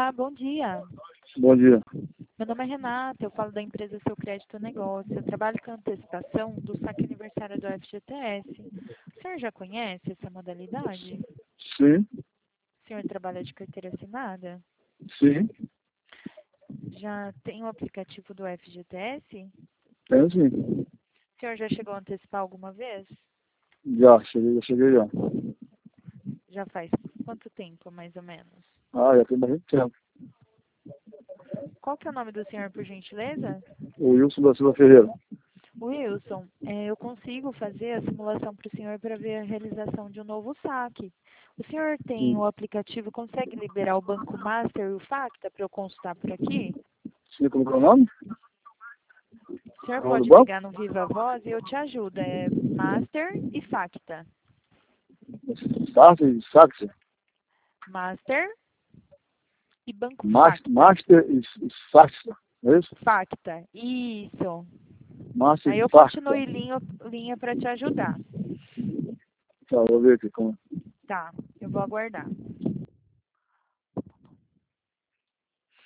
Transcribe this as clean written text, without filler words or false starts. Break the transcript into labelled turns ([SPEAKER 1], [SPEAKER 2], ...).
[SPEAKER 1] Olá, bom dia.
[SPEAKER 2] Bom dia.
[SPEAKER 1] Meu nome é Renata, eu falo da empresa Seu Crédito Negócio. Eu trabalho com a antecipação do saque aniversário do FGTS. O senhor já conhece essa modalidade?
[SPEAKER 2] Sim,
[SPEAKER 1] O senhor trabalha de carteira assinada?
[SPEAKER 2] sim,
[SPEAKER 1] Já tem o aplicativo do FGTS?
[SPEAKER 2] tem sim.
[SPEAKER 1] O senhor já chegou a antecipar alguma vez?
[SPEAKER 2] Já cheguei já.
[SPEAKER 1] Já faz quanto tempo, mais ou menos?
[SPEAKER 2] Já tem bastante tempo.
[SPEAKER 1] Qual que é o nome do senhor, por gentileza?
[SPEAKER 2] O Wilson da Silva Ferreira.
[SPEAKER 1] Wilson, eu consigo fazer a simulação para o senhor para ver a realização de um novo saque. O senhor tem
[SPEAKER 2] Sim,
[SPEAKER 1] o aplicativo, consegue liberar o Banco Master e o Facta para eu consultar por aqui?
[SPEAKER 2] sim, como que é o nome?
[SPEAKER 1] O senhor
[SPEAKER 2] O nome do
[SPEAKER 1] pode
[SPEAKER 2] banco?
[SPEAKER 1] ligar no Viva Voz e eu te ajudo. É Master e Facta.
[SPEAKER 2] Saxe.
[SPEAKER 1] Master e Banco Facta.
[SPEAKER 2] Master e Saxe. É isso?
[SPEAKER 1] Facta, isso.
[SPEAKER 2] Master
[SPEAKER 1] Aí
[SPEAKER 2] e
[SPEAKER 1] eu
[SPEAKER 2] Facta.
[SPEAKER 1] continuo linha para te ajudar.
[SPEAKER 2] Tá, vou ver aqui como.
[SPEAKER 1] Tá, eu vou aguardar.